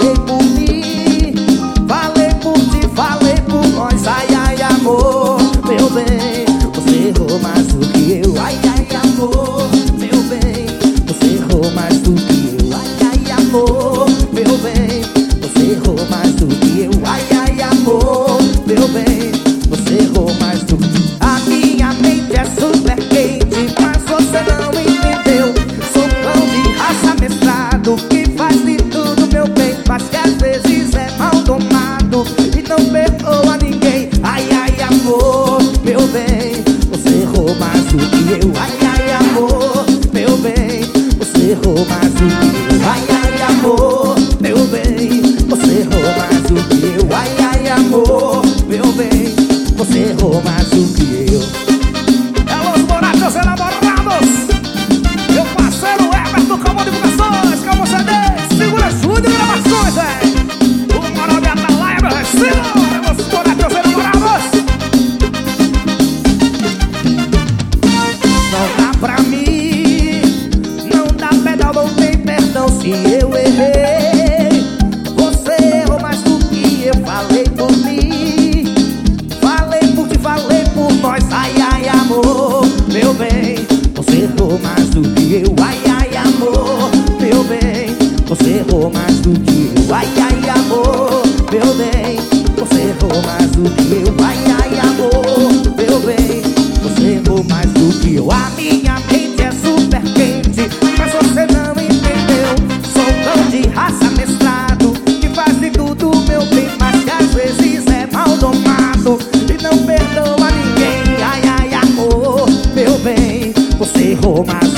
falei por mim, falei por ti, falei por nós. Ai, ai, amor, meu bem, você errou mais do que eu. Ai, ai, amor, meu bem, você errou mais do que eu. Ai, ai, amor, meu bem, você errou mais do que eu. Ai, ai, amor, meu bem, você errou mais do que eu. A minha mente é super quente, mas você não entendeu. Sou cão de raça mestrado, que faz de tudo, meu bem, mas que às vezes é mal domado e não perdoa ninguém. Ai, ai, amor, meu bem, você errou mais do que eu. Ai, ai, amor, meu bem, você errou mais do que eu. Ai, ai, amor, meu bem, você errou mais do que eu. Ai, ai, amor, meu bem, você errou mais do que eu. É Los Moratos Enamorados. Meu parceiro Everton Calma Divulgações, Calma CD, Segura Júnior Gravações, o moral de Atalaia, meu recimo. É Los Moratos Enamorados. Não dá pra mim, não dá pedal, não tem perdão se eu errei. Você errou mais do que eu. Falei por mim, falei por ti, falei por nós. Ai, ai, amor, meu bem, você errou mais do que eu. Ai, ai, amor, meu bem, você errou mais do que eu. Ai, ai, amor, meu bem, você errou mais do que eu. Ai, ai, amor, meu bem, você errou mais do que eu. A minha mente é super quente, mas você não entendeu. Sou cão de raça mestrado, que faz de tudo, meu bem, mas que às vezes é mal domado e não perdoa ninguém. Ai, ai, amor, meu bem, você errou mais